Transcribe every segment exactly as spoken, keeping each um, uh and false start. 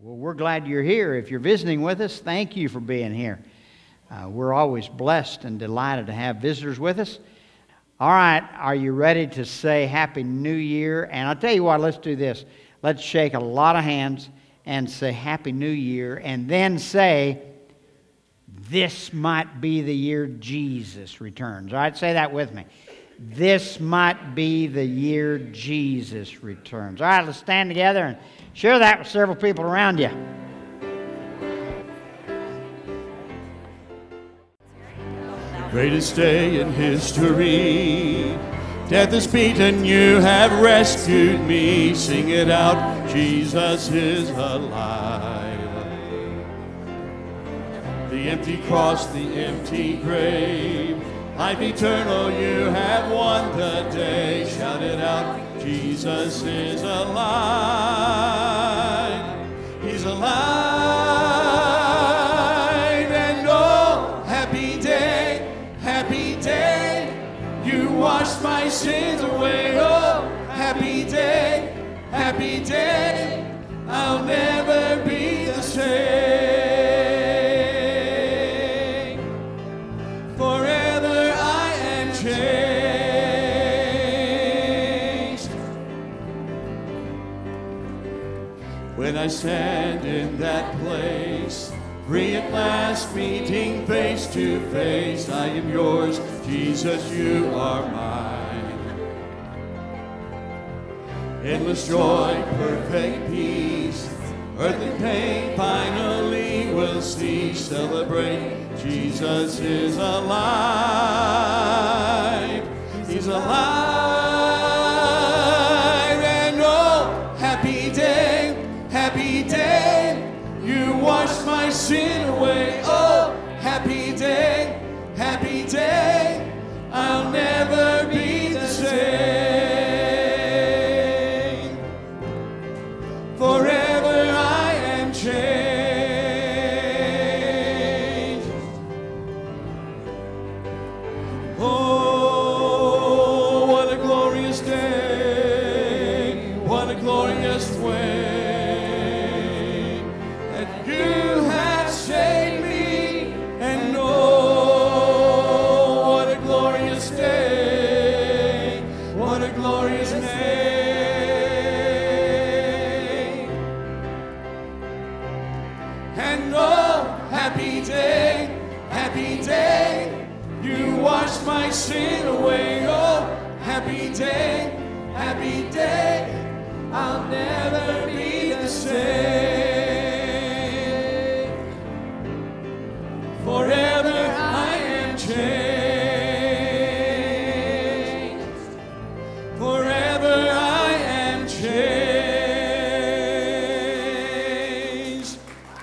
Well, we're glad you're here. If you're visiting with us, thank you for being here. Uh, we're always blessed and delighted to have visitors with us. All right, are you ready to say Happy New Year? And I'll tell you what, let's do this. Let's shake a lot of hands and say Happy New Year, and then say, this might be the year Jesus returns. All right, say that with me. This might be the year Jesus returns. All right, let's stand together and share that with several people around you. Greatest day in history. Death is beaten, you have rescued me. Sing it out, Jesus is alive. The empty cross, the empty grave. Life eternal, you have won the day. Shout it out, Jesus is alive. He's alive. And oh, happy day, happy day. You washed my sins away. Oh, happy day, happy day. I'll never be the same. When I stand in that place, free at last, meeting face to face, I am yours, Jesus, you are mine. Endless joy, perfect peace, earthly pain finally will cease. Celebrate, Jesus is alive. He's alive, and oh, happy day. Happy day, you washed my sin away. Oh, happy day, happy day, I'll never be the same. Forever I am changed. Oh, what a glorious day, what a glorious way. My sin away, oh, happy day, happy day, I'll never be the same. Forever I am changed. Forever I am changed.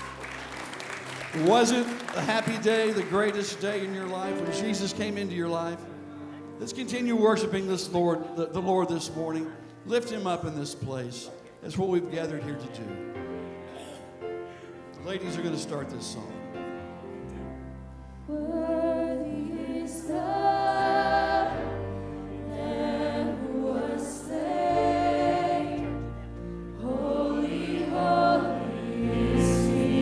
Was it a happy day, the greatest day in your life when Jesus came into your life? Let's continue worshiping this Lord, the, the Lord this morning. Lift him up in this place. That's what we've gathered here to do. The ladies are going to start this song. Worthy is the Lamb who was slain. Holy, holy is he.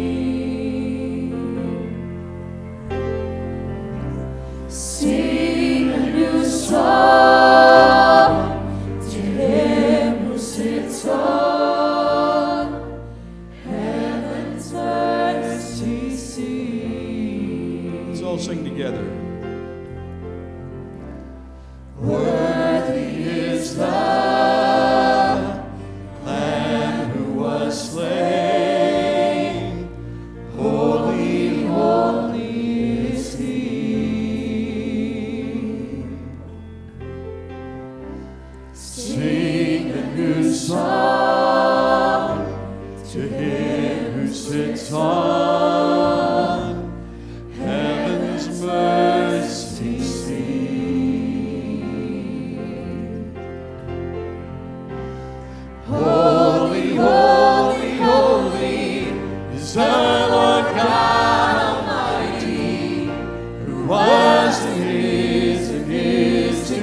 Sing a new song to him who sits on heaven's mercy seat. Let's all sing together. Worthy is the Lamb who was slain. Holy, holy is he. Sing a new song to him who sits on heaven's mercy seat. Holy, holy, holy is the Lord God Almighty, who was and is and is to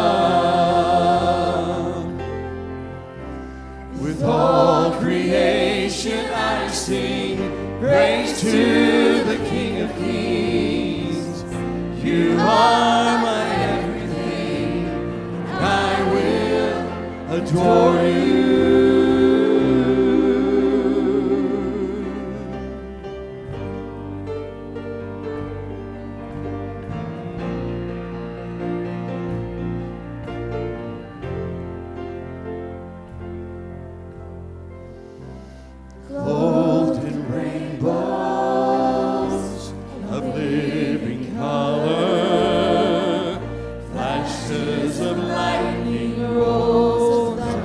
come. With all creation Praise to the King of Kings. You are my everything. I will adore you. Golden rainbows of living color, flashes of lightning, rolls of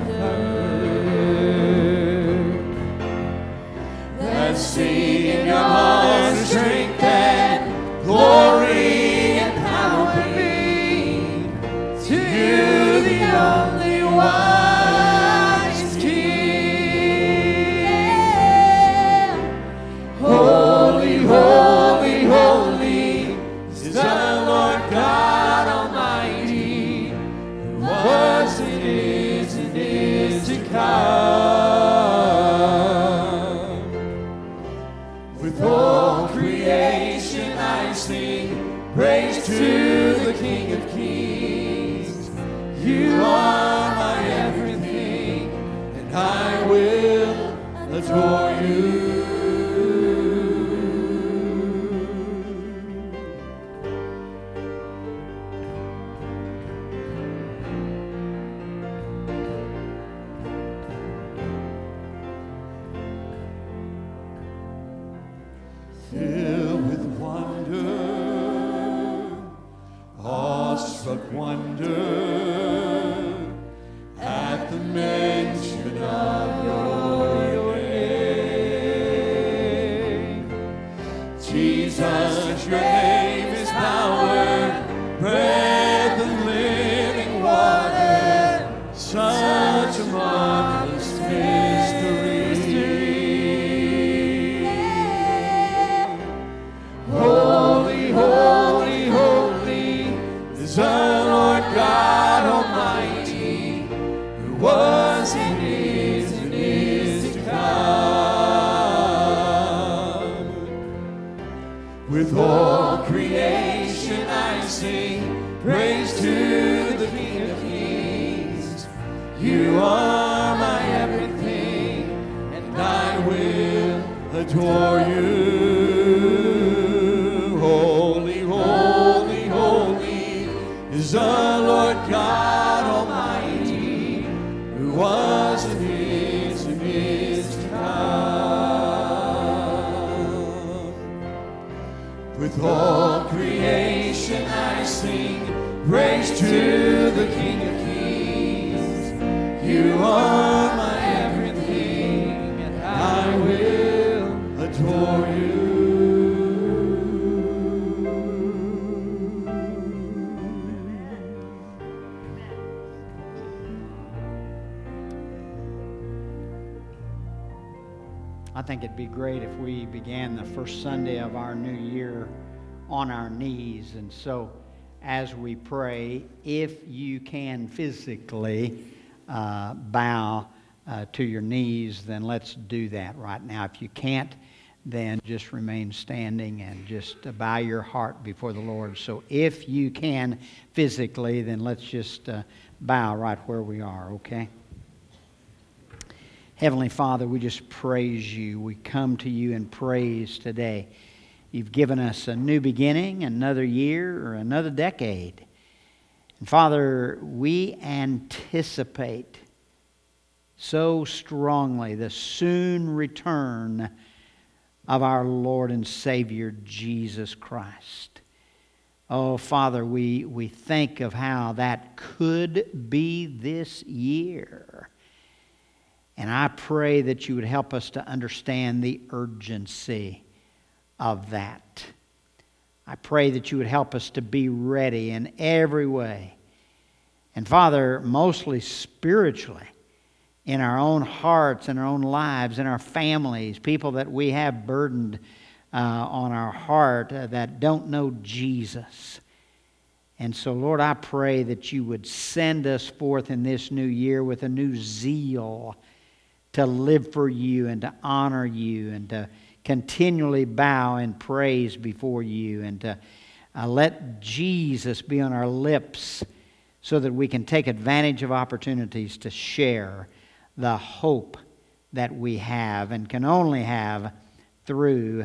thunder, that sing in your heart strength and glory and power be to you, the only wise King. Holy, holy, holy is our Lord God Almighty, who was and is and is to come. With all creation I sing praise to the King of Kings. You are my everything, and I will adore you. Filled with wonder, awestruck wonder, at the mention of your name. Jesus, your name is power, breath and living water, such a marvelous mystery. Holy, holy, holy is our Lord God Almighty, who was and is and is to come. With all creation I sing praise to the King of Kings. You are my everything, and I will adore you. Holy, holy, holy is our Lord God Almighty, who was and is and is to come. With all creation I sing praise to the King of Kings. You are my everything, and I will adore you. I think it'd be great if we began the first Sunday of our new year on our knees. And so as we pray, if you can physically uh, bow uh, to your knees, then let's do that right now. If you can't, then just remain standing and just uh, bow your heart before the Lord. So if you can physically, then let's just uh, bow right where we are, okay? Heavenly Father, we just praise you. We come to you in praise today. You've given us a new beginning, another year, or another decade. And Father, we anticipate so strongly the soon return of our Lord and Savior, Jesus Christ. Oh, Father, we, we think of how that could be this year. And I pray that you would help us to understand the urgency of that. I pray that you would help us to be ready in every way. And Father, mostly spiritually, in our own hearts, in our own lives, in our families, people that we have burdened uh, on our heart uh, that don't know Jesus. And so, Lord, I pray that you would send us forth in this new year with a new zeal to live for you and to honor you and to continually bow in praise before you, and to uh, let Jesus be on our lips so that we can take advantage of opportunities to share the hope that we have and can only have through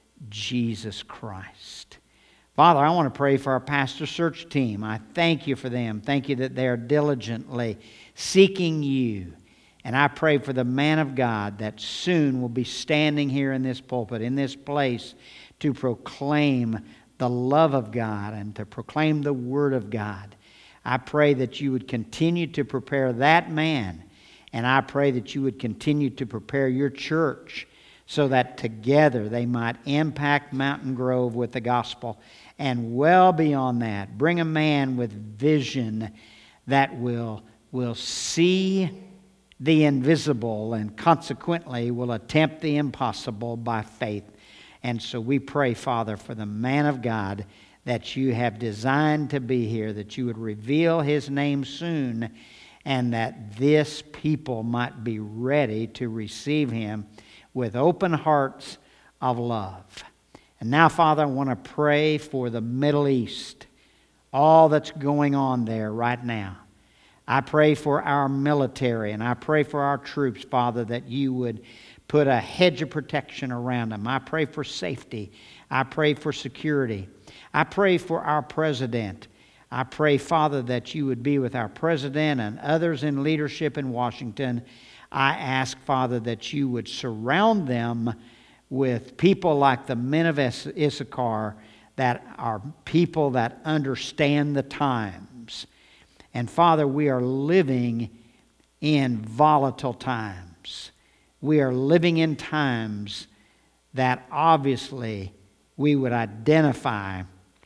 Jesus Christ. Father, I want to pray for our pastor search team. I thank you for them. Thank you that they are diligently seeking you. And I pray for the man of God that soon will be standing here in this pulpit, in this place, to proclaim the love of God and to proclaim the Word of God. I pray that you would continue to prepare that man, and I pray that you would continue to prepare your church so that together they might impact Mountain Grove with the gospel. And well beyond that, bring a man with vision that will, will see the invisible and consequently will attempt the impossible by faith. And so we pray, Father, for the man of God that you have designed to be here, that you would reveal his name soon, and that this people might be ready to receive him with open hearts of love. And now, Father, I want to pray for the Middle East, all that's going on there right now. I pray for our military, and I pray for our troops, Father, that you would put a hedge of protection around them. I pray for safety. I pray for security. I pray for our president. I pray, Father, that you would be with our president and others in leadership in Washington. I ask, Father, that you would surround them with people like the men of Issachar, that are people that understand the times. And Father, we are living in volatile times. We are living in times that obviously we would identify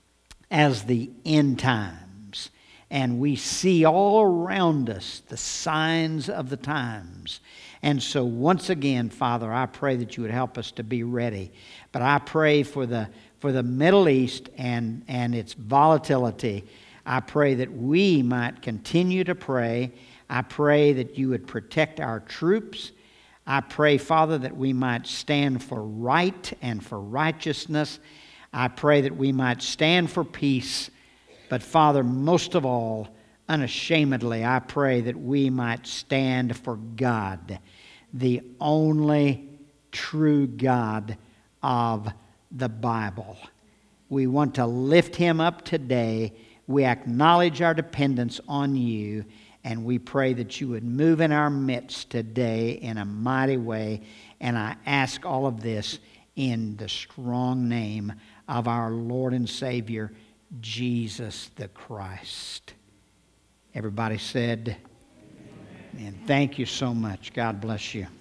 as the end times. And we see all around us the signs of the times. And so once again, Father, I pray that you would help us to be ready. But I pray for the for the Middle East and, and its volatility. I pray that we might continue to pray. I pray that you would protect our troops. I pray, Father, that we might stand for right and for righteousness. I pray that we might stand for peace. But Father, most of all, unashamedly, I pray that we might stand for God, the only true God of the Bible. We want to lift him up today. We acknowledge our dependence on you, and we pray that you would move in our midst today in a mighty way. And I ask all of this in the strong name of our Lord and Savior, Jesus the Christ. Everybody said, amen. Thank you so much. God bless you.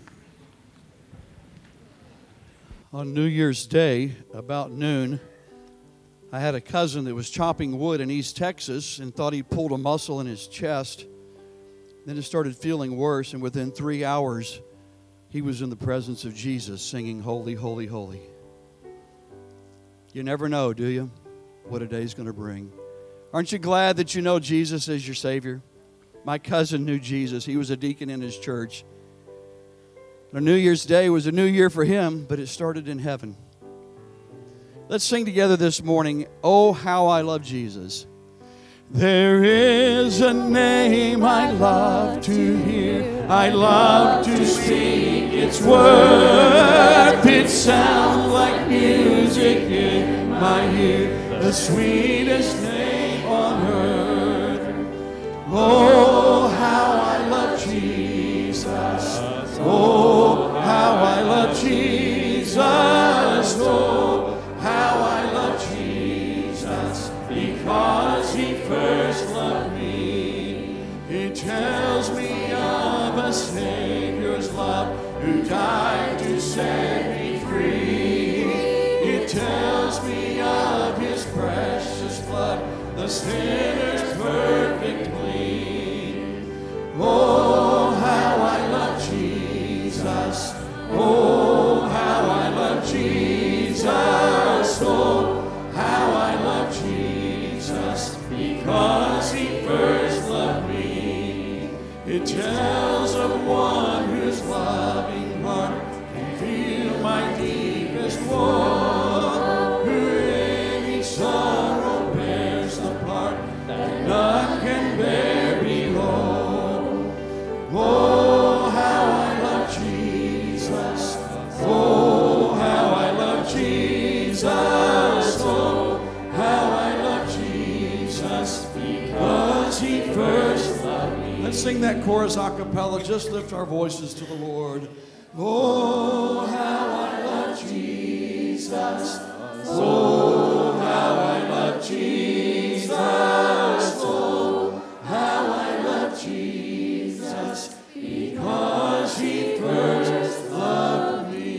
On New Year's Day, about noon, I had a cousin that was chopping wood in East Texas and thought he pulled a muscle in his chest. Then it started feeling worse, and within three hours, he was in the presence of Jesus singing, "Holy, Holy, Holy." You never know, do you, what a day's going to bring. Aren't you glad that you know Jesus as your Savior? My cousin knew Jesus. He was a deacon in his church. On New Year's Day was a new year for him, but it started in heaven. Let's sing together this morning, "Oh, How I Love Jesus." There is a name I love to hear, I love to speak its worth. It sounds like music in my ear, the sweetest name on earth. Oh, how I love Jesus. Oh, how I love Jesus. Oh, how I love Jesus, because he first loved me. It tells me of a Savior's love who died to set me free. It tells me of his precious blood, the sinner's perfect plea. Oh, how I love Jesus. Oh, how I love Jesus. Oh, how I love Jesus, because he first loved me. It tells of one whose loving heart can feel my deepest sing that chorus a cappella, just lift our voices to the Lord. Oh, how I love Jesus. Oh, how I love Jesus. Oh, how I love Jesus. Because he first loved me.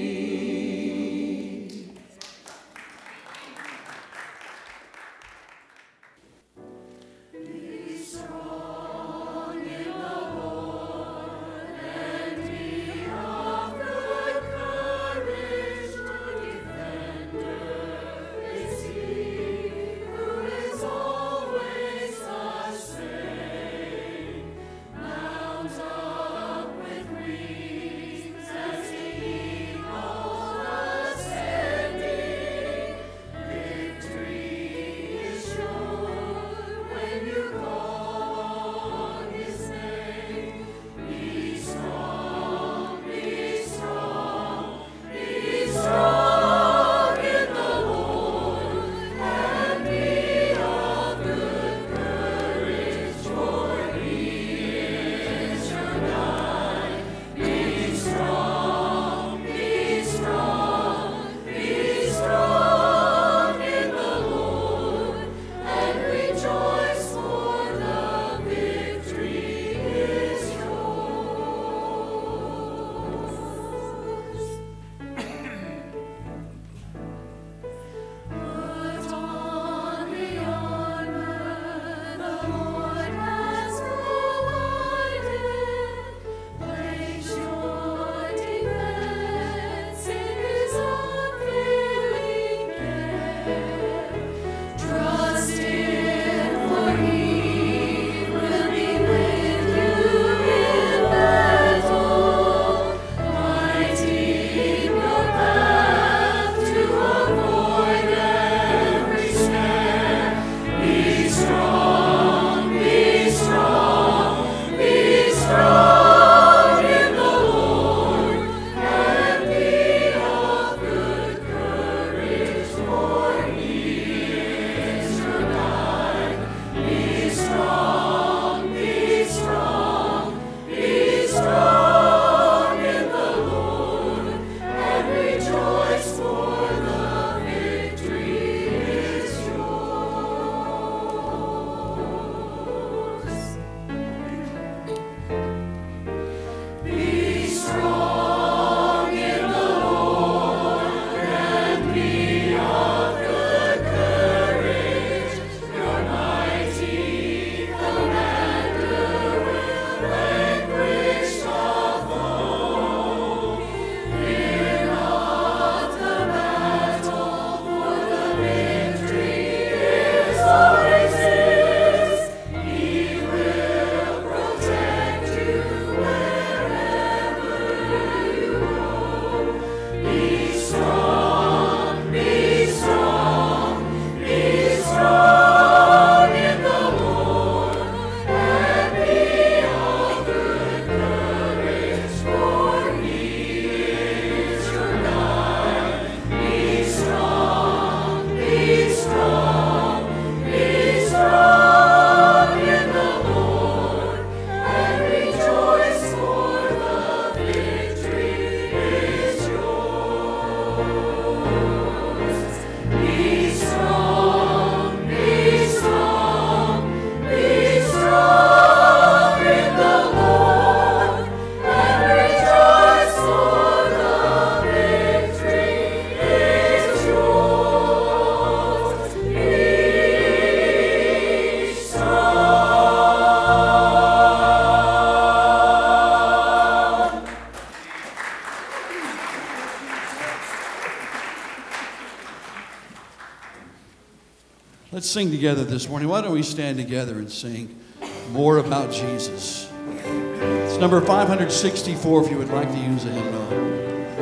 Be strong in the Lord and be of good courage. The defender is he who is always the same. Mount up with wings as eagles ascending. Victory is sure when you call on his name. Be strong, be strong, be strong in the Lord, and be of good courage, for he is your guide. Be strong, be strong, be strong in the Lord, and rejoice, for the victory is yours. Put on the armor the Lord has provided. Place your defense in his unfailing care. Trust him, for he will be with you in battle. Lighting your path to avoid every snare. Be strong, be strong, be strong in the Lord, and be of good courage, for he is your guide. Be strong, be strong, be strong in the Lord, and rejoice, for the victory is yours. Be strong in the Lord, and be of good courage. Your mighty commander will vanquish the foe. Fear not the battle, for the victory is always his. He will protect you wherever you go. Be strong, be strong, be strong in the Lord, and be of good courage, for he is your guide. Be strong, be strong, be strong in the Lord, and rejoice, for the victory is yours. Be strong, be strong, be strong in the Lord, and rejoice, for the victory is yours. Be strong. Let's sing together this morning. Why don't we stand together and sing More About Jesus? It's number five hundred sixty-four if you would like to use a hymnal.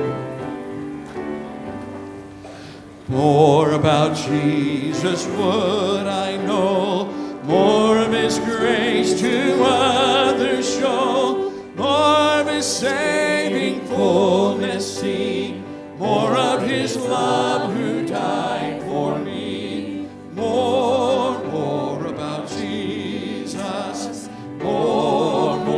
More about Jesus would I know, more of his grace to others show, more of his saving fullness see, more of his love who died for me. More, more about Jesus, more, more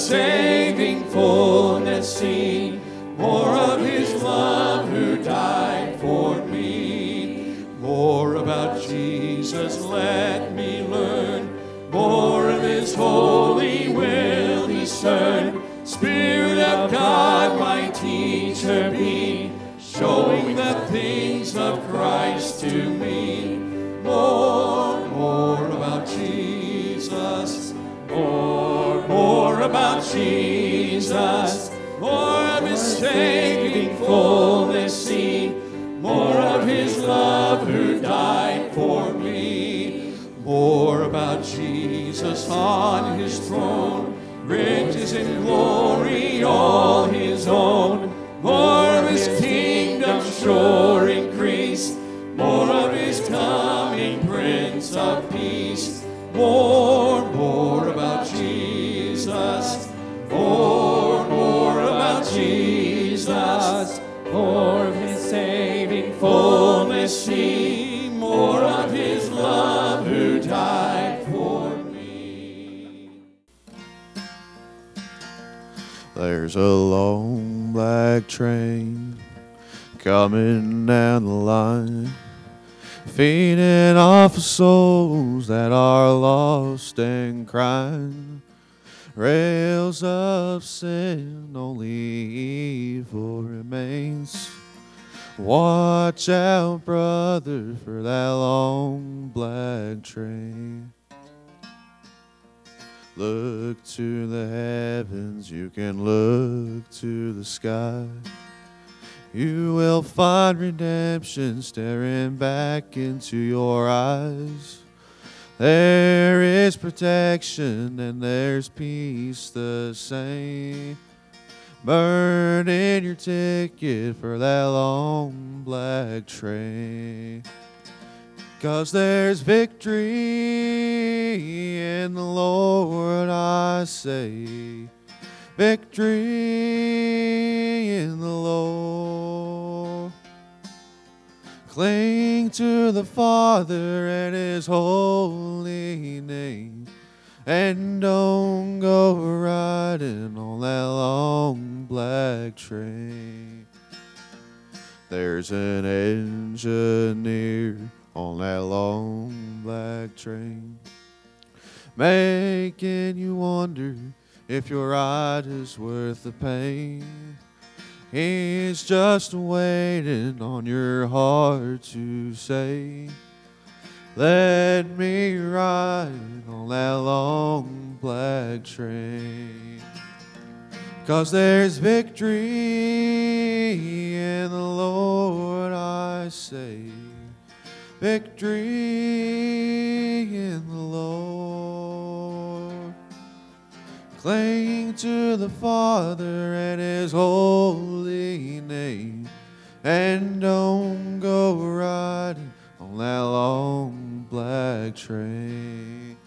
saving fullness seen, more of his love who died for me. More about Jesus let me learn, more of his holy will discern. Spirit of God, my teacher be, showing the things of Christ to me. More, more about Jesus, more, more about Jesus, more of his saving fullness seen, more of his love who died for me. More about Jesus on his throne, riches and glory all his own. More of his kingdom sure increase, more of his coming Prince of Peace. More, more about Jesus, more, more about Jesus, more of his saving fullness see, more of his love who died for me. There's a long black train coming down the line, feeding off of souls that are lost and crying. Rails of sin, only evil remains. Watch out, brother, for that long black train. Look to the heavens, you can look to the sky. You will find redemption staring back into your eyes. There is protection and there's peace the same. Burn in your ticket for that long black train. 'Cause there's victory in the Lord, I say. Victory in the Lord. Cling to the Father and his holy name, and don't go riding on that long black train. There's an engineer on that long black train, making you wonder if your ride is worth the pain. He's just waiting on your heart to say, let me ride on that long black train. 'Cause there's victory in the Lord, I say. Victory in the Lord. Cling to the Father and his holy name, and don't go riding on that long black train.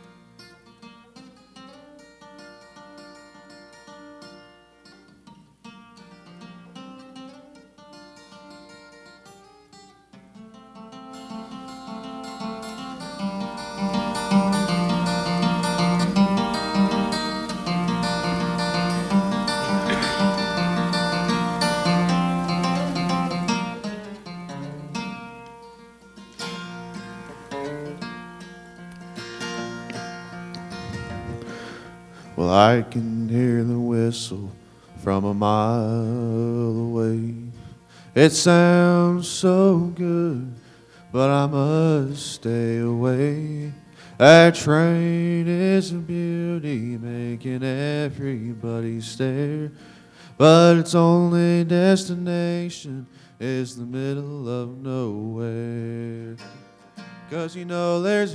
Well, I can hear the whistle from a mile away. It sounds so good, but I must stay away. That train is a beauty, making everybody stare. But its only destination is the middle of nowhere. 'Cause you know there's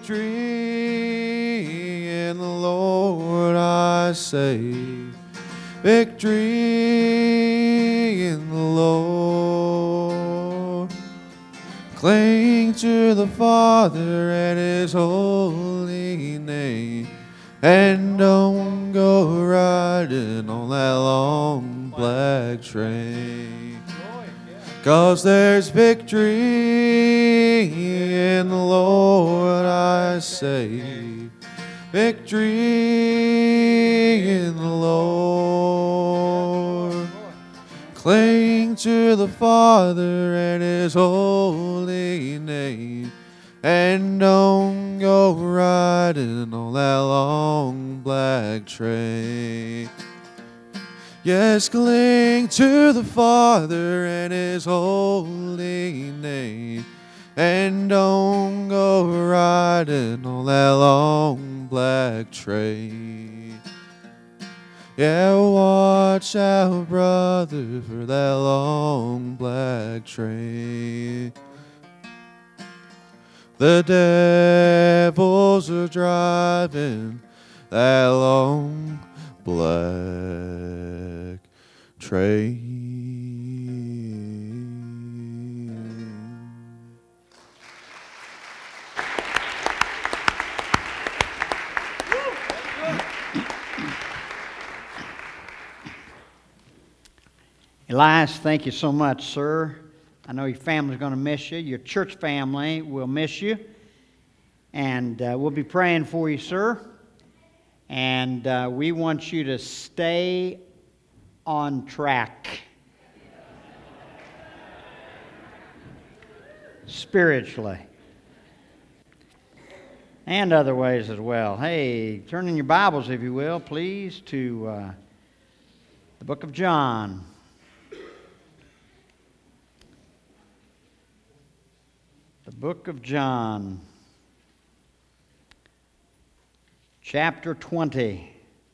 victory in the Lord, I say. Victory in the Lord. Cling to the Father and his holy name, and don't go riding on that long black train. 'Cause there's victory in the Lord, I say. Victory in the Cling to the Father and His holy name, and don't go riding on that long black train. Yes, cling to the Father and His holy name, and don't go riding on that long black train. Yeah, watch out, brother, for that long black train. The devils are driving that long black train. Elias, thank you so much, sir. I know your family's going to miss you. Your church family will miss you. And uh, we'll be praying for you, sir. And uh, we want you to stay on track spiritually and other ways as well. Hey, turn in your Bibles, if you will, please, to uh, the book of John. The book of John, chapter twenty.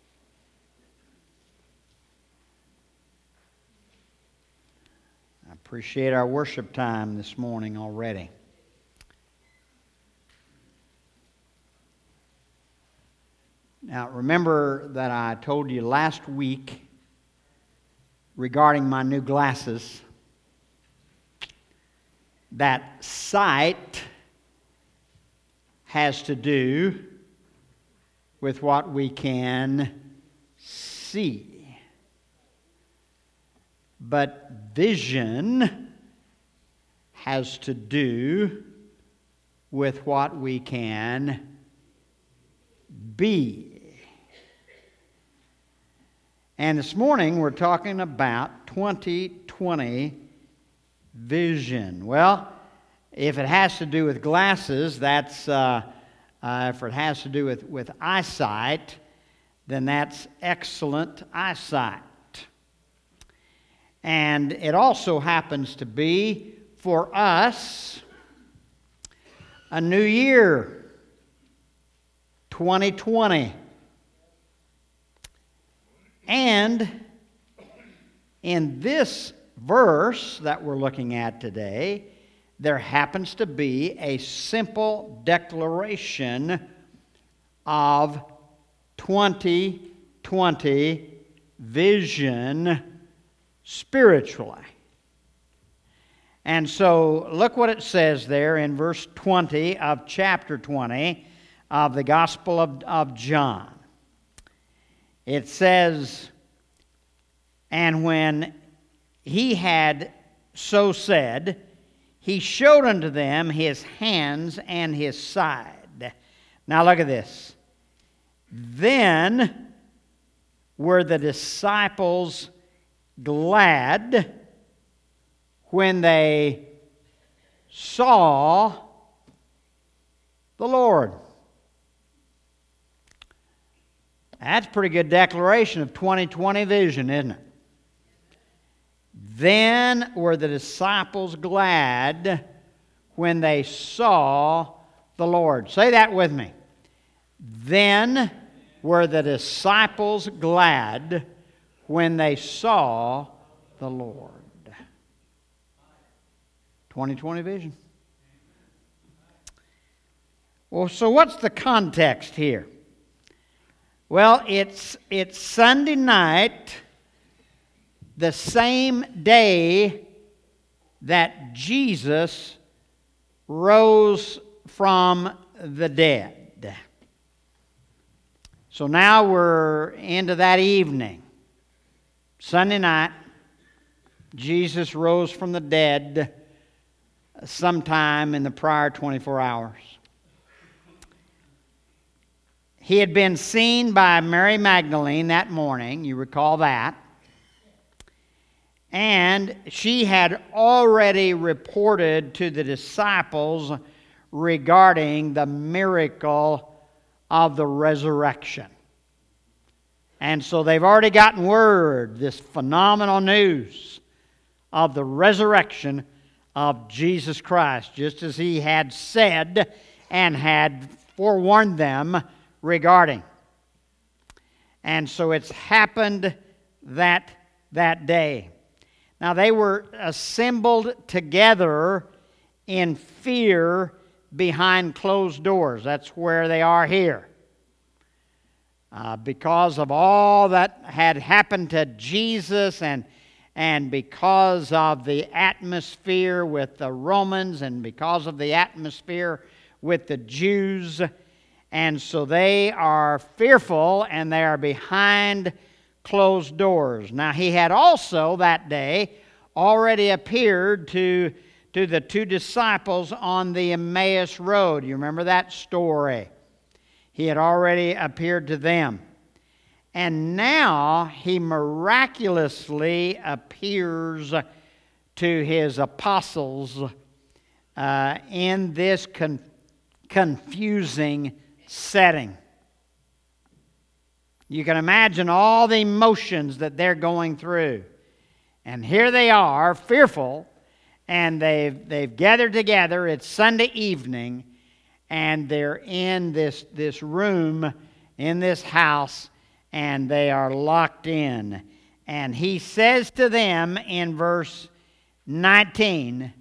I appreciate our worship time this morning already. Now, remember that I told you last week regarding my new glasses that sight has to do with what we can see. But vision has to do with what we can be. And this morning we're talking about twenty twenty vision. Well, if it has to do with glasses, that's, uh, uh, if it has to do with, with eyesight, then that's excellent eyesight. And it also happens to be, for us, a new year, twenty twenty. And in this verse that we're looking at today, there happens to be a simple declaration of twenty twenty vision spiritually. And so look what it says there in verse twenty of chapter twenty of the Gospel of, of John. It says, "And when he had so said, he showed unto them his hands and his side." Now look at this. "Then were the disciples glad when they saw the Lord." That's a pretty good declaration of twenty twenty vision, isn't it? Then were the disciples glad when they saw the Lord. Say that with me. Then were the disciples glad when they saw the Lord. twenty twenty vision. Well, so what's the context here? Well, it's it's Sunday night, the same day that Jesus rose from the dead. So now we're into that evening. Sunday night, Jesus rose from the dead sometime in the prior twenty-four hours. He had been seen by Mary Magdalene that morning. You recall that. And she had already reported to the disciples regarding the miracle of the resurrection. And so they've already gotten word, this phenomenal news of the resurrection of Jesus Christ, just as he had said and had forewarned them regarding. And so it's happened that, that day. Now they were assembled together in fear behind closed doors. That's where they are here. Uh, because of all that had happened to Jesus and, and because of the atmosphere with the Romans and because of the atmosphere with the Jews. And so they are fearful and they are behind closed doors. Now he had also that day already appeared to, to the two disciples on the Emmaus Road. You remember that story? He had already appeared to them. And now he miraculously appears to his apostles uh, in this con- confusing setting. You can imagine all the emotions that they're going through. And here they are, fearful, and they've, they've gathered together. It's Sunday evening. And they're in this, this room, in this house, and they are locked in. And he says to them in verse nineteen,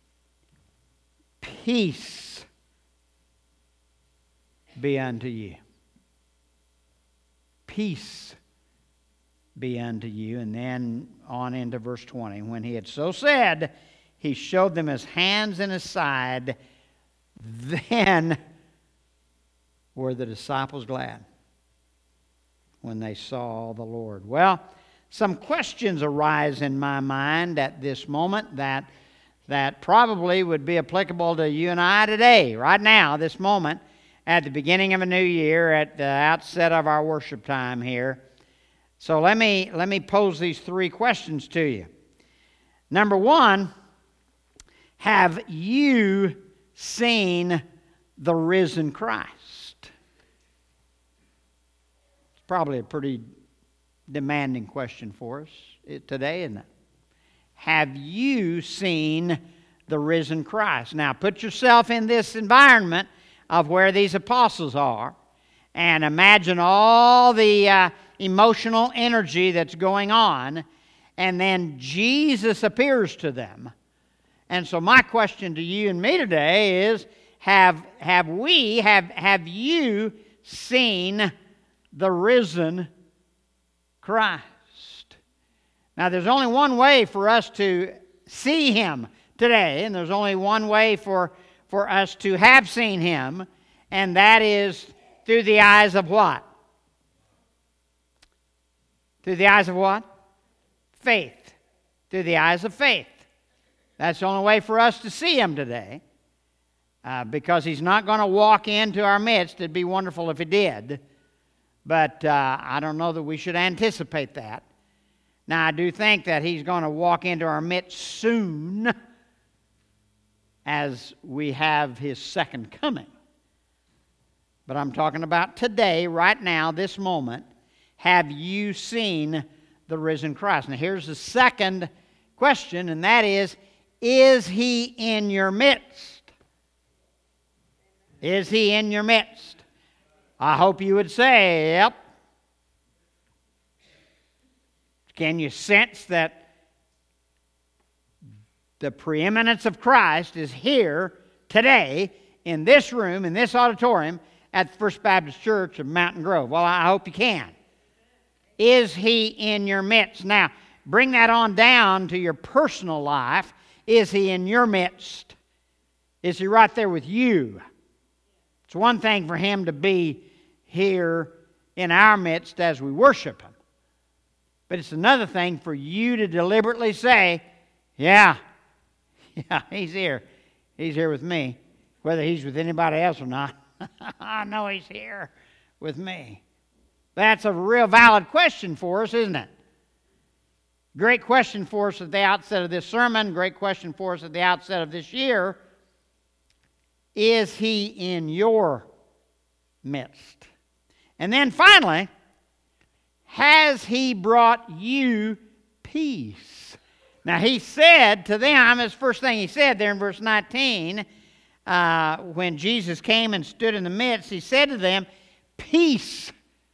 "Peace be unto you." Peace be unto you. And then on into verse twenty. When he had so said, he showed them his hands and his side. Then were the disciples glad when they saw the Lord. Well, some questions arise in my mind at this moment that, that probably would be applicable to you and I today, right now, this moment, at the beginning of a new year, at the outset of our worship time here. So let me, let me pose these three questions to you. Number one, have you seen the risen Christ? It's probably a pretty demanding question for us today, isn't it? Have you seen the risen Christ? Now, put yourself in this environment of where these apostles are and imagine all the uh, emotional energy that's going on, and then Jesus appears to them. And so my question to you and me today is, have, have we, have, have you seen the risen Christ? Now there's only one way for us to see Him today, and there's only one way for, for us to have seen Him, and that is through the eyes of what? Through the eyes of what? Faith. Through the eyes of faith. That's the only way for us to see Him today, uh, because He's not going to walk into our midst. It'd be wonderful if He did, but uh, I don't know that we should anticipate that. Now, I do think that He's going to walk into our midst soon as we have His second coming. But I'm talking about today, right now, this moment. Have you seen the risen Christ? Now, here's the second question, and that is, is He in your midst? Is He in your midst? I hope you would say, yep. Can you sense that the preeminence of Christ is here today in this room, in this auditorium at the First Baptist Church of Mountain Grove? Well, I hope you can. Is He in your midst? Now, bring that on down to your personal life. Is He in your midst? Is He right there with you? It's one thing for Him to be here in our midst as we worship Him. But it's another thing for you to deliberately say, yeah, yeah, He's here. He's here with me. Whether He's with anybody else or not, I know He's here with me. That's a real valid question for us, isn't it? Great question for us at the outset of this sermon. Great question for us at the outset of this year. Is He in your midst? And then finally, has He brought you peace? Now He said to them, this first thing He said there in verse nineteen, uh, when Jesus came and stood in the midst, He said to them, peace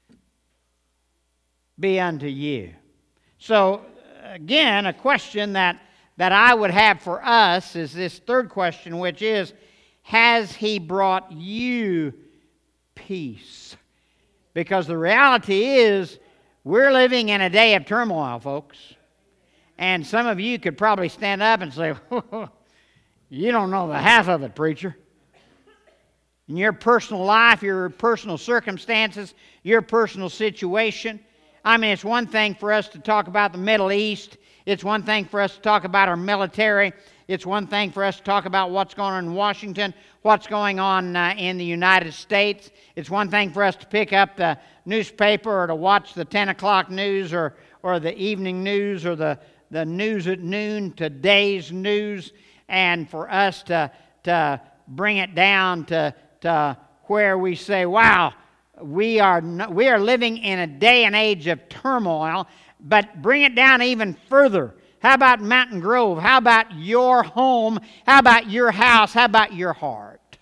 be unto you. So again, a question that, that I would have for us is this third question, which is, has He brought you peace? Because the reality is, we're living in a day of turmoil, folks. And some of you could probably stand up and say, you don't know the half of it, preacher. In your personal life, your personal circumstances, your personal situation. I mean, it's one thing for us to talk about the Middle East. It's one thing for us to talk about our military. It's one thing for us to talk about what's going on in Washington, what's going on uh, in the United States. It's one thing for us to pick up the newspaper or to watch the ten o'clock news or, or the evening news or the, the news at noon, today's news, and for us to, to bring it down to, to where we say, wow, we are, no, we are living in a day and age of turmoil, but bring it down even further. How about Mountain Grove? How about your home? How about your house? How about your heart?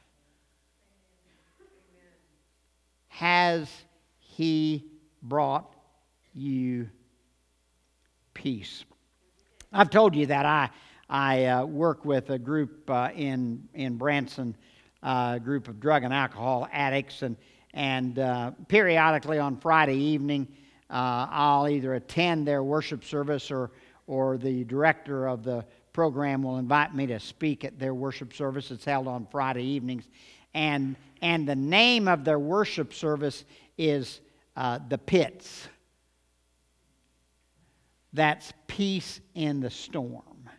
Has He brought you peace? I've told you that I I uh, work with a group uh, in in Branson, uh, a group of drug and alcohol addicts, and and uh, periodically on Friday evening, uh, I'll either attend their worship service or or the director of the program will invite me to speak at their worship service. It's held on Friday evenings. And, and the name of their worship service is uh, The Pits. That's peace in the storm.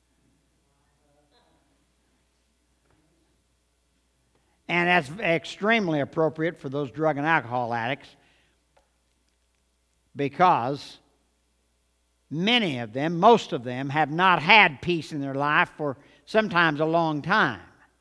And that's extremely appropriate for those drug and alcohol addicts because many of them, most of them, have not had peace in their life for sometimes a long time.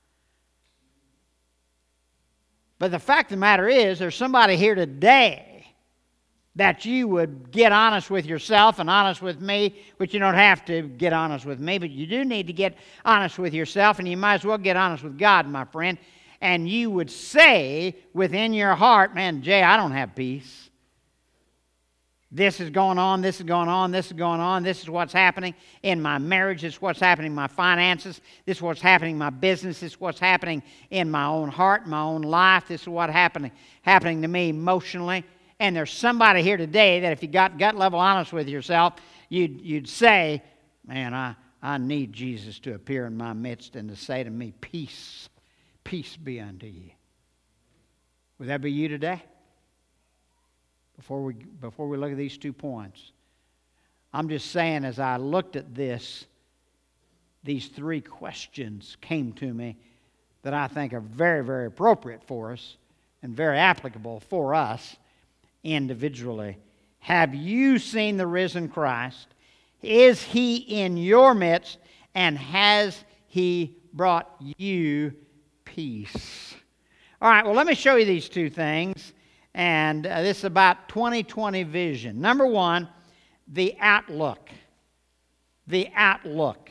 But the fact of the matter is, there's somebody here today that you would get honest with yourself and honest with me, which you don't have to get honest with me, but you do need to get honest with yourself, and you might as well get honest with God, my friend. And you would say within your heart, man, Jay, I don't have peace. This is going on, this is going on, this is going on, this is what's happening in my marriage, this is what's happening in my finances, this is what's happening in my business, this is what's happening in my own heart, my own life, this is what's happening, happening to me emotionally. And there's somebody here today that if you got gut level honest with yourself, you'd, you'd say, man, I, I need Jesus to appear in my midst and to say to me, peace, peace be unto you. Would that be you today? Before we, before we look at these two points, I'm just saying as I looked at this, these three questions came to me that I think are very, very appropriate for us and very applicable for us individually. Have you seen the risen Christ? Is He in your midst? And has He brought you peace? All right, well, let me show you these two things. And uh, this is about twenty twenty vision. Number one, the outlook. The outlook.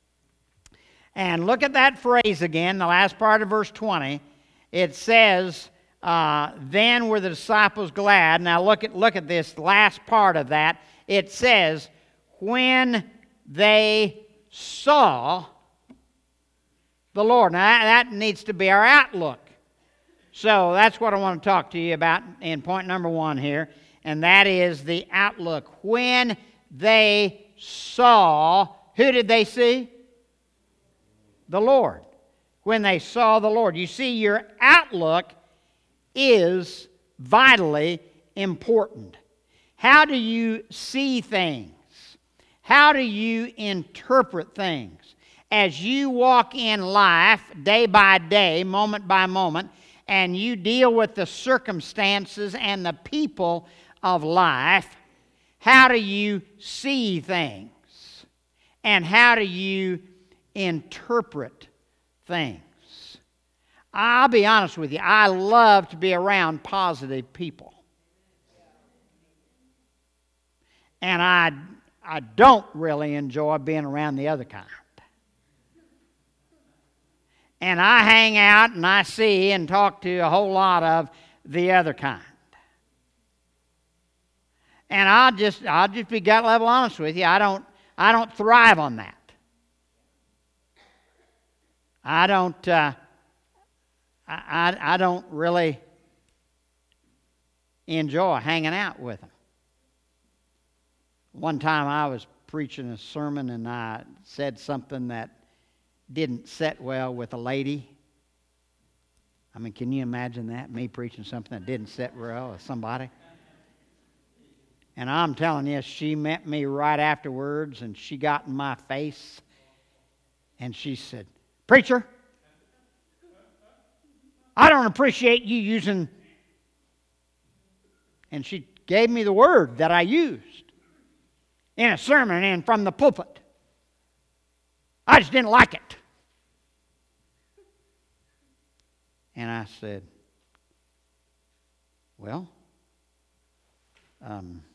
And look at that phrase again, the last part of verse twenty. It says, uh, then were the disciples glad. Now look at, look at this last part of that. It says, when they saw the Lord. Now that, that needs to be our outlook. So that's what I want to talk to you about in point number one here, and that is the outlook. When they saw, who did they see? The Lord. When they saw the Lord. You see, your outlook is vitally important. How do you see things? How do you interpret things? As you walk in life, day by day, moment by moment, and you deal with the circumstances and the people of life, how do you see things? And how do you interpret things? I'll be honest with you, I love to be around positive people. And I, I don't really enjoy being around the other kind. And I hang out and I see and talk to a whole lot of the other kind. And I'll just I'll just be gut level honest with you. I don't I don't thrive on that. I don't uh, I, I I don't really enjoy hanging out with them. One time I was preaching a sermon and I said something that didn't set well with a lady. I mean, can you imagine that? Me preaching something that didn't set well with somebody? And I'm telling you, she met me right afterwards and she got in my face and she said, "Preacher, I don't appreciate you using..." And she gave me the word that I used in a sermon and from the pulpit. I just didn't like it. And I said, well, um,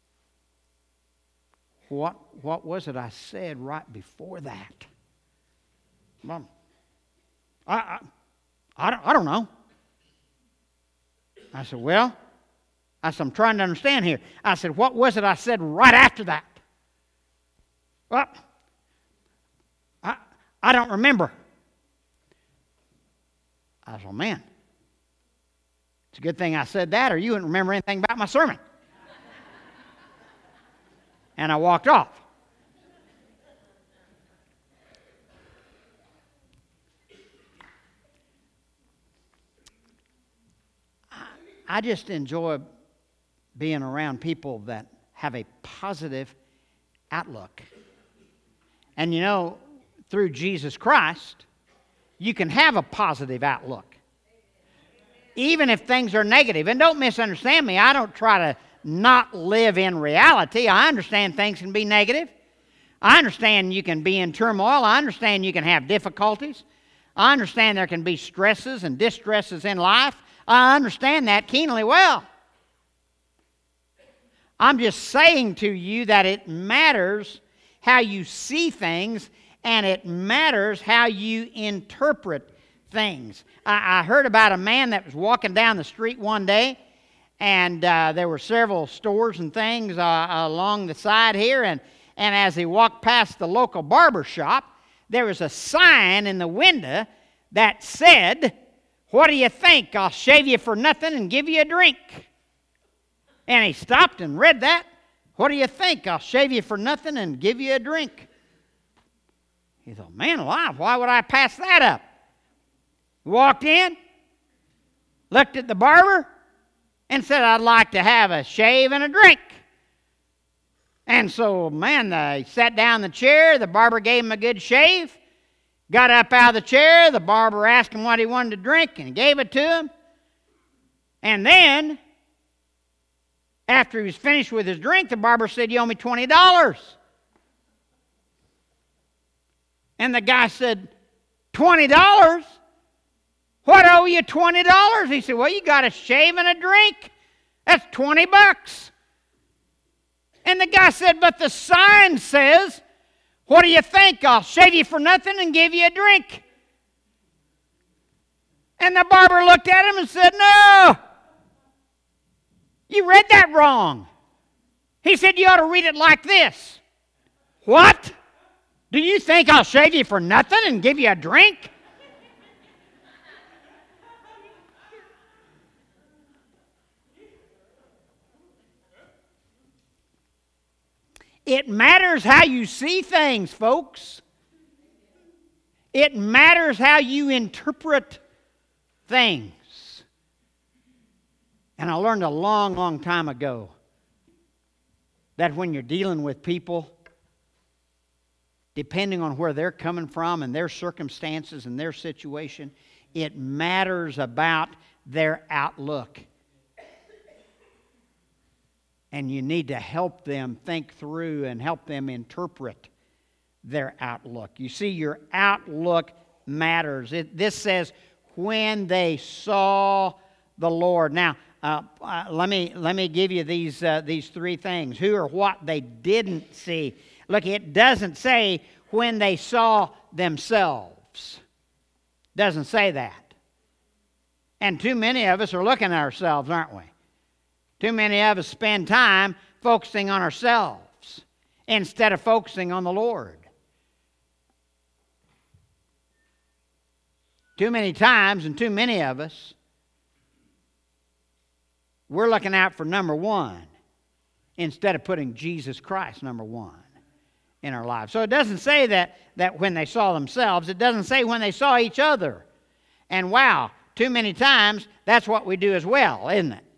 what what was it I said right before that? Well, I, I, I, don't, I don't know. I said, well, I said, I'm trying to understand here. I said, what was it I said right after that? Well, I, I don't remember. I said, well, man, it's a good thing I said that or you wouldn't remember anything about my sermon. And I walked off. I, I just enjoy being around people that have a positive outlook. And you know, through Jesus Christ, you can have a positive outlook. Even if things are negative. And don't misunderstand me, I don't try to not live in reality. I understand things can be negative. I understand you can be in turmoil. I understand you can have difficulties. I understand there can be stresses and distresses in life. I understand that keenly well. I'm just saying to you that it matters how you see things and it matters how you interpret things. I, I heard about a man that was walking down the street one day and uh, there were several stores and things uh, along the side here and, and as he walked past the local barber shop, there was a sign in the window that said, "What do you think? I'll shave you for nothing and give you a drink." And he stopped and read that. "What do you think? I'll shave you for nothing and give you a drink." He thought, man alive, why would I pass that up? Walked in, looked at the barber, and said, "I'd like to have a shave and a drink." And so, man, they sat down in the chair. The barber gave him a good shave. Got up out of the chair. The barber asked him what he wanted to drink, and he gave it to him. And then, after he was finished with his drink, the barber said, "You owe me twenty dollars. And the guy said, twenty dollars? What owe you twenty dollars? He said, "Well, you got a shave and a drink. That's twenty bucks. And the guy said, "But the sign says, what do you think? I'll shave you for nothing and give you a drink." And the barber looked at him and said, "No, you read that wrong." He said, "You ought to read it like this. What? Do you think I'll shave you for nothing and give you a drink?" It matters how you see things, folks. It matters how you interpret things. And I learned a long, long time ago that when you're dealing with people, depending on where they're coming from and their circumstances and their situation, it matters about their outlook. And you need to help them think through and help them interpret their outlook. You see, your outlook matters. It, this says, when they saw the Lord. Now, uh, uh, let me let me give you these uh, these three things. Who or what they didn't see. Look, it doesn't say when they saw themselves. Doesn't say that. And too many of us are looking at ourselves, aren't we? Too many of us spend time focusing on ourselves instead of focusing on the Lord. Too many times, and too many of us, we're looking out for number one instead of putting Jesus Christ number one in our lives. So it doesn't say that, that when they saw themselves. It doesn't say when they saw each other. And wow, too many times, that's what we do as well, isn't it?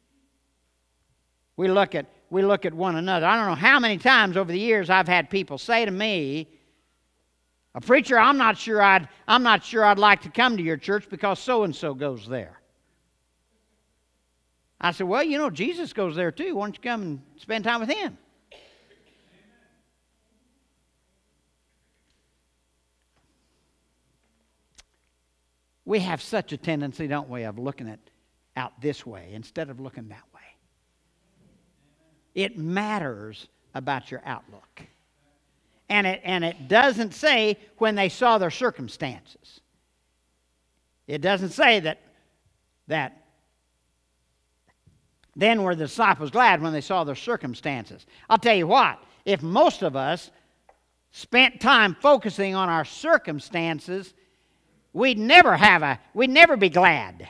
We look at we look at one another. I don't know how many times over the years I've had people say to me, "A preacher, I'm not sure I'd I'm not sure I'd like to come to your church because so and so goes there." I said, "Well, you know, Jesus goes there too. Why don't you come and spend time with him?" We have such a tendency, don't we, of looking at out this way instead of looking that way. It matters about your outlook. And it, and it doesn't say when they saw their circumstances. It doesn't say that, that then were the disciples glad when they saw their circumstances. I'll tell you what, if most of us spent time focusing on our circumstances, we'd never have a, we'd never be glad.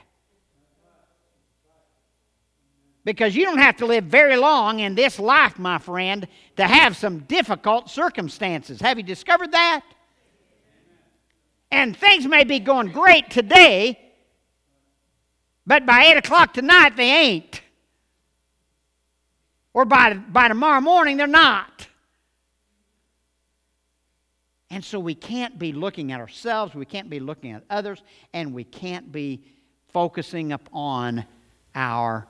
Because you don't have to live very long in this life, my friend, to have some difficult circumstances. Have you discovered that? And things may be going great today, but by eight o'clock tonight they ain't. Or by, by tomorrow morning they're not. And so we can't be looking at ourselves, we can't be looking at others, and we can't be focusing upon our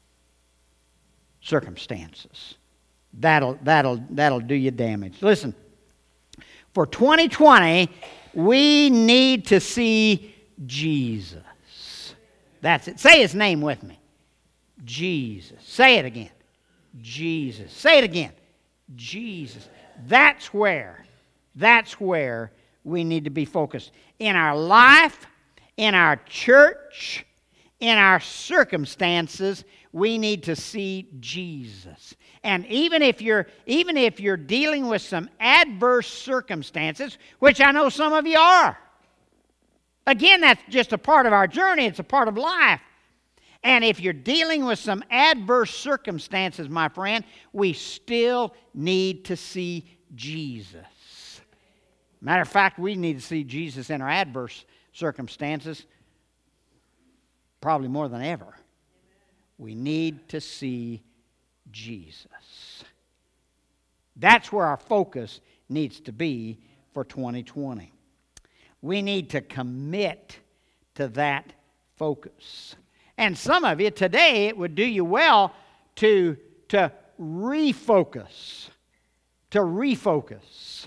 circumstances. That'll, that'll, that'll do you damage. Listen, for twenty twenty, we need to see Jesus. That's it. Say his name with me. Jesus. Say it again. Jesus. Say it again. Jesus. That's where, that's where we need to be focused. In our life, in our church, in our circumstances, we need to see Jesus. And even if you're even if you're dealing with some adverse circumstances, which I know some of you are. Again, that's just a part of our journey, it's a part of life. And if you're dealing with some adverse circumstances, my friend, we still need to see Jesus. Matter of fact, we need to see Jesus in our adverse circumstances probably more than ever. We need to see Jesus. That's where our focus needs to be for twenty twenty. We need to commit to that focus. And some of you, today, it would do you well to, to refocus. To refocus.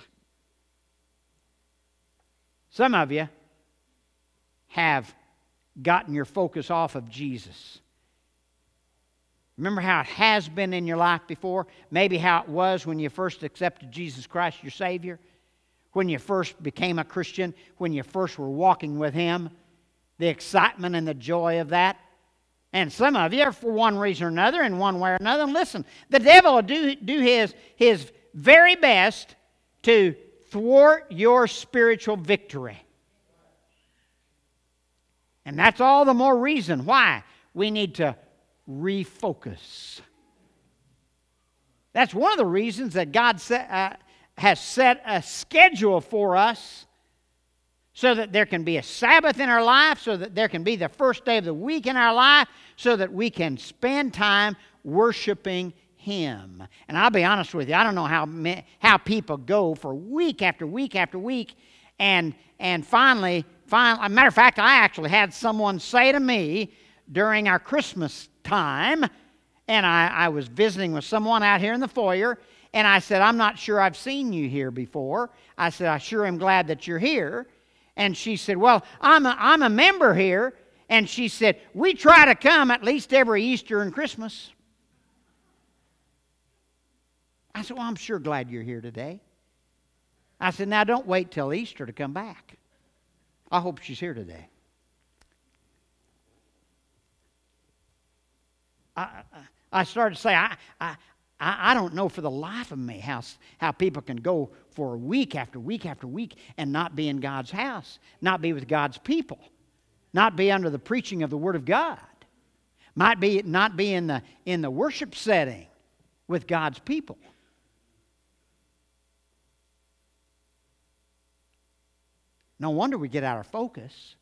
Some of you have gotten your focus off of Jesus. Remember how it has been in your life before? Maybe how it was when you first accepted Jesus Christ, your Savior. When you first became a Christian. When you first were walking with Him. The excitement and the joy of that. And some of you, for one reason or another, in one way or another, and listen, the devil will do, do his, his very best to thwart your spiritual victory. And that's all the more reason why we need to refocus. That's one of the reasons that God set, uh, has set a schedule for us so that there can be a Sabbath in our life, so that there can be the first day of the week in our life, so that we can spend time worshiping Him. And I'll be honest with you, I don't know how how people go for week after week after week, and and finally, finally, as a matter of fact, I actually had someone say to me during our Christmas time, And I, I was visiting with someone out here in the foyer, and I said, I'm not sure I've seen you here before. I said, I sure am glad that you're here. And she said, well, I'm a, I'm a member here. And she said, we try to come at least every Easter and Christmas. I said, well, I'm sure glad you're here today. I said, now don't wait till Easter to come back. I hope she's here today. I, I started to say, I, I, I don't know for the life of me how, how people can go for week after week after week and not be in God's house, not be with God's people, not be under the preaching of the Word of God, might be not be in the in the worship setting with God's people. No wonder we get out of focus.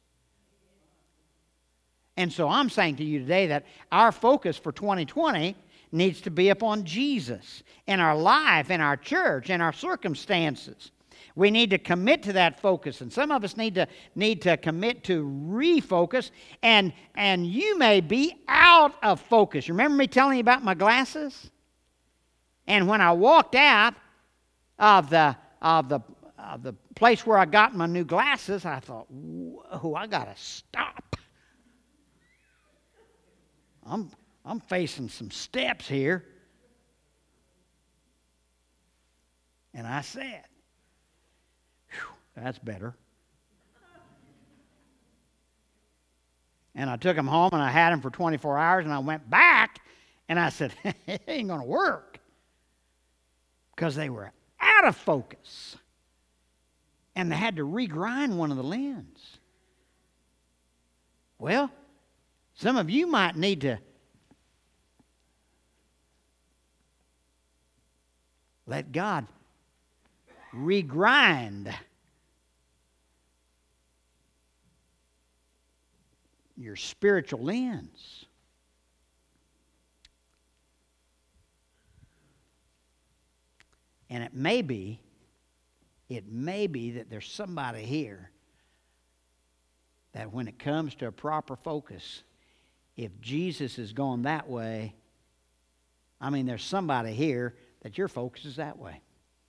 And so I'm saying to you today that our focus for twenty twenty needs to be upon Jesus in our life, in our church, in our circumstances. We need to commit to that focus. And some of us need to need to commit to refocus. And, and you may be out of focus. You remember me telling you about my glasses? And when I walked out of the of the of the place where I got my new glasses, I thought, whoa, I gotta stop. I'm I'm facing some steps here. And I said, that's better. And I took them home and I had them for twenty-four hours and I went back and I said, it ain't going to work. Because they were out of focus. And they had to regrind one of the lens. Well, some of you might need to let God regrind your spiritual lens. And it may be, it may be that there's somebody here that when it comes to a proper focus, if Jesus is going that way, I mean, there's somebody here that your focus is that way.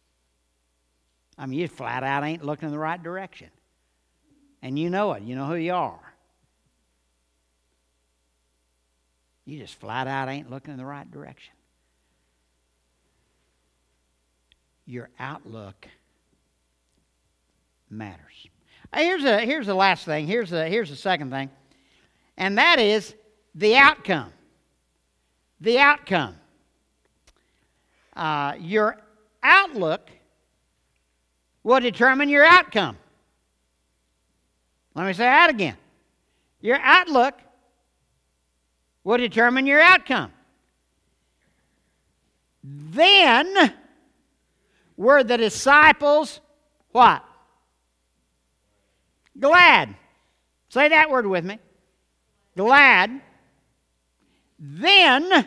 I mean, you flat out ain't looking in the right direction. And you know it. You know who you are. You just flat out ain't looking in the right direction. Your outlook matters. Here's a, here's the last thing. Here's the, here's the second thing. And that is the outcome. The outcome. Uh, your outlook will determine your outcome. Let me say that again. Your outlook will determine your outcome. Then were the disciples what? Glad. Say that word with me. Glad. Then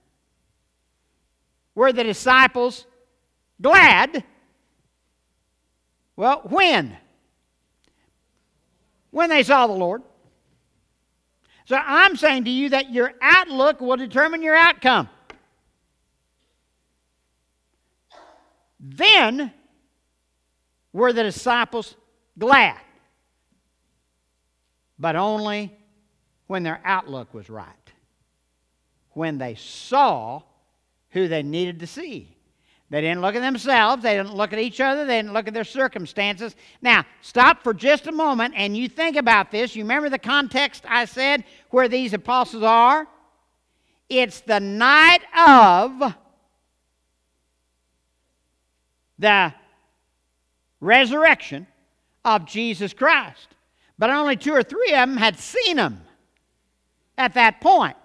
were the disciples glad. Well, when? When they saw the Lord. So I'm saying to you that your outlook will determine your outcome. Then were the disciples glad. But only when their outlook was right. When they saw who they needed to see. They didn't look at themselves. They didn't look at each other. They didn't look at their circumstances. Now, stop for just a moment and you think about this. You remember the context I said where these apostles are? It's the night of the resurrection of Jesus Christ. But only two or three of them had seen him at that point.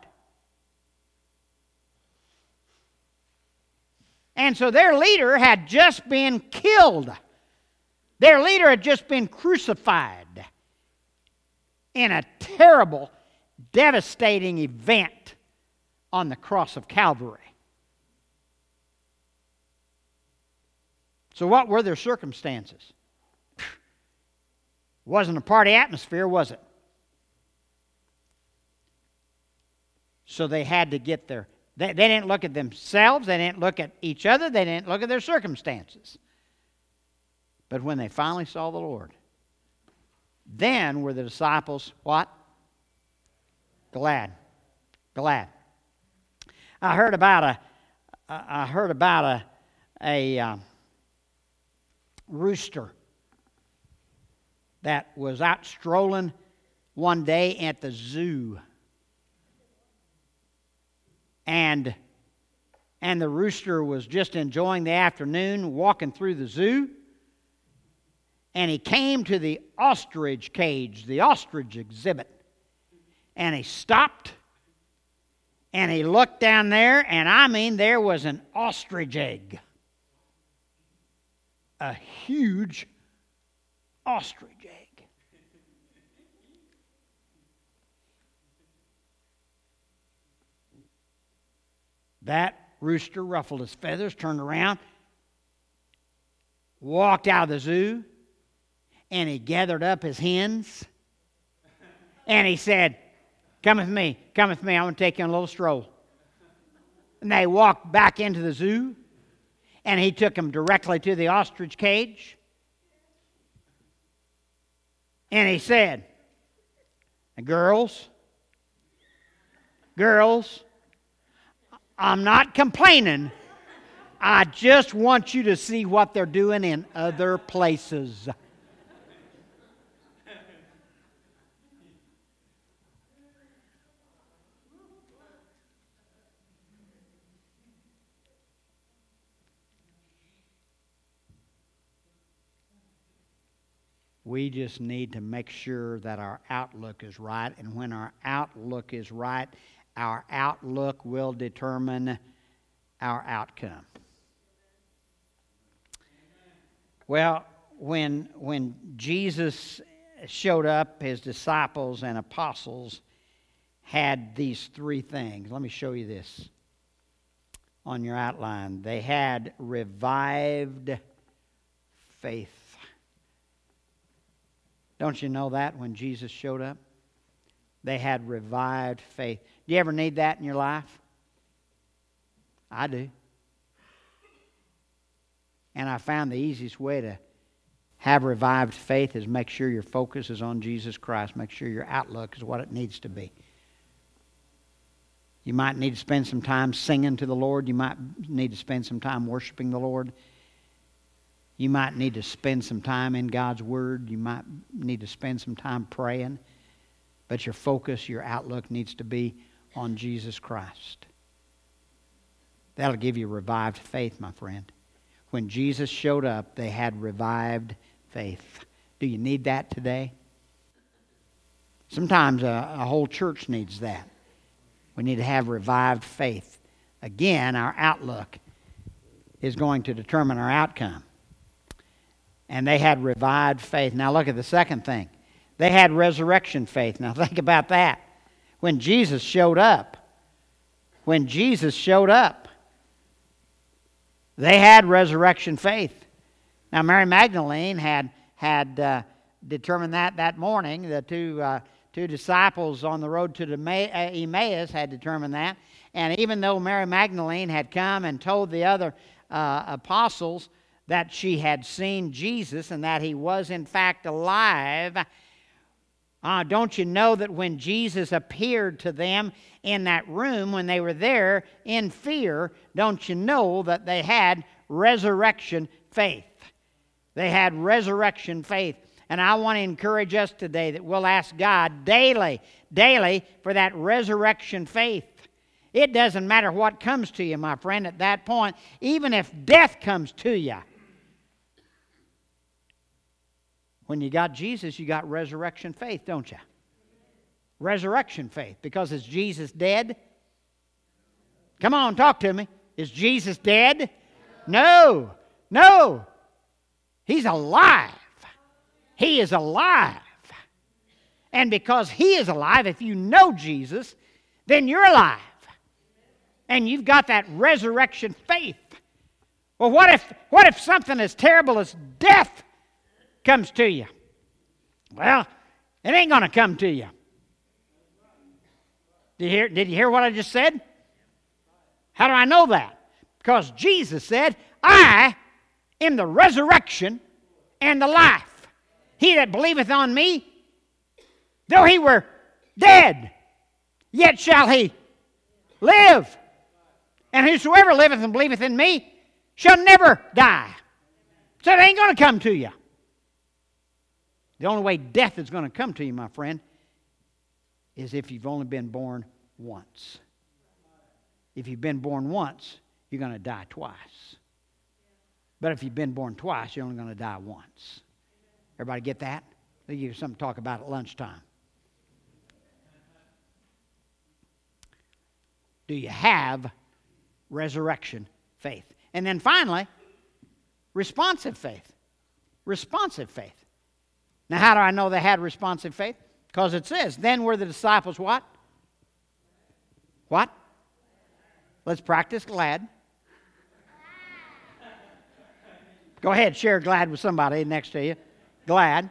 And so their leader had just been killed. Their leader had just been crucified in a terrible, devastating event on the cross of Calvary. So what were their circumstances? It wasn't a party atmosphere, was it? So they had to get their They, they didn't look at themselves. They didn't look at each other. They didn't look at their circumstances. But when they finally saw the Lord, then were the disciples what? Glad. Glad. I heard about a I heard about a a uh, rooster that was out strolling one day at the zoo. And and the rooster was just enjoying the afternoon walking through the zoo. And he came to the ostrich cage, the ostrich exhibit. And he stopped. And he looked down there, and I mean, there was an ostrich egg. A huge ostrich egg. That rooster ruffled his feathers, turned around, walked out of the zoo, and he gathered up his hens, and he said, "Come with me, come with me, I want to take you on a little stroll." And they walked back into the zoo, and he took them directly to the ostrich cage. And he said, "Girls, girls, I'm not complaining. I just want you to see what they're doing in other places." We just need to make sure that our outlook is right. And when our outlook is right, our outlook will determine our outcome. Well, when, when Jesus showed up, his disciples and apostles had these three things. Let me show you this on your outline. They had revived faith. Don't you know that when Jesus showed up? They had revived faith. Do you ever need that in your life? I do. And I found the easiest way to have revived faith is make sure your focus is on Jesus Christ. Make sure your outlook is what it needs to be. You might need to spend some time singing to the Lord. You might need to spend some time worshiping the Lord. You might need to spend some time in God's Word. You might need to spend some time praying. But your focus, your outlook needs to be on Jesus Christ. That'll give you revived faith, my friend. When Jesus showed up, they had revived faith. Do you need that today? Sometimes a, a whole church needs that. We need to have revived faith. Again, our outlook is going to determine our outcome. And they had revived faith. Now look at the second thing. They had resurrection faith. Now think about that. When Jesus showed up, when Jesus showed up, they had resurrection faith. Now Mary Magdalene had had uh, determined that that morning. The two uh, two disciples on the road to Emmaus had determined that. And even though Mary Magdalene had come and told the other uh, apostles that she had seen Jesus and that he was in fact alive, uh, don't you know that when Jesus appeared to them in that room, when they were there in fear, don't you know that they had resurrection faith? They had resurrection faith. And I want to encourage us today that we'll ask God daily, daily for that resurrection faith. It doesn't matter what comes to you, my friend, at that point. Even if death comes to you. When you got Jesus, you got resurrection faith, don't you? Resurrection faith. Because is Jesus dead? Come on, talk to me. Is Jesus dead? No. No. He's alive. He is alive. And because He is alive, if you know Jesus, then you're alive. And you've got that resurrection faith. Well, what if, what if something as terrible as death comes to you? Well, it ain't going to come to you. Did you hear, did you hear what I just said? How do I know that? Because Jesus said, I am the resurrection and the life. He that believeth on me, though he were dead, yet shall he live. And whosoever liveth and believeth in me shall never die. So it ain't going to come to you. The only way death is going to come to you, my friend, is if you've only been born once. If you've been born once, you're going to die twice. But if you've been born twice, you're only going to die once. Everybody get that? I'll give you something to talk about at lunchtime. Do you have resurrection faith? And then finally, responsive faith. Responsive faith. Now, how do I know they had responsive faith? Because it says, then were the disciples what? What? Let's practice glad. Go ahead, share glad with somebody next to you. Glad.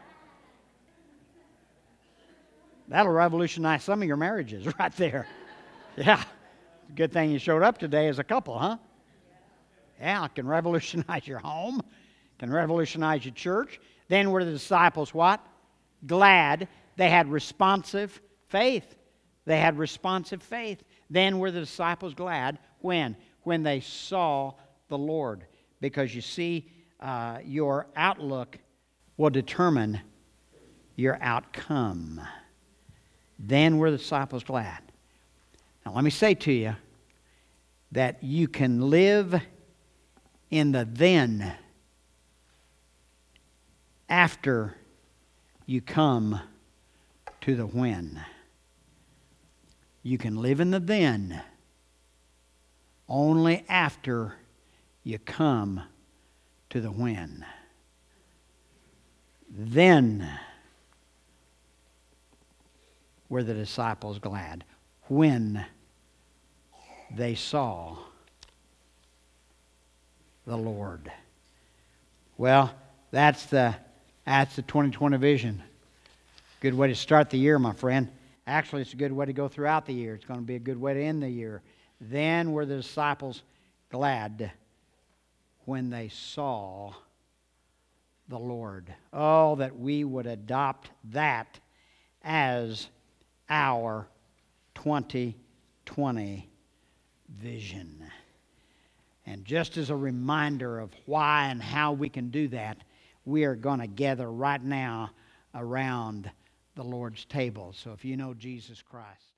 That'll revolutionize some of your marriages right there. Yeah. Good thing you showed up today as a couple, huh? Yeah, it can revolutionize your home. Can revolutionize your church. Then were the disciples what? Glad. They had responsive faith. They had responsive faith. Then were the disciples glad. When? When they saw the Lord. Because you see, uh, your outlook will determine your outcome. Then were the disciples glad. Now let me say to you that you can live in the then after you come to the when. You can live in the then only after you come to the when. Then were the disciples glad when they saw the Lord. Well, that's the that's the twenty twenty vision. Good way to start the year, my friend. Actually, it's a good way to go throughout the year. It's going to be a good way to end the year. Then were the disciples glad when they saw the Lord. Oh, that we would adopt that as our twenty twenty vision. And just as a reminder of why and how we can do that, we are going to gather right now around the Lord's table. So if you know Jesus Christ,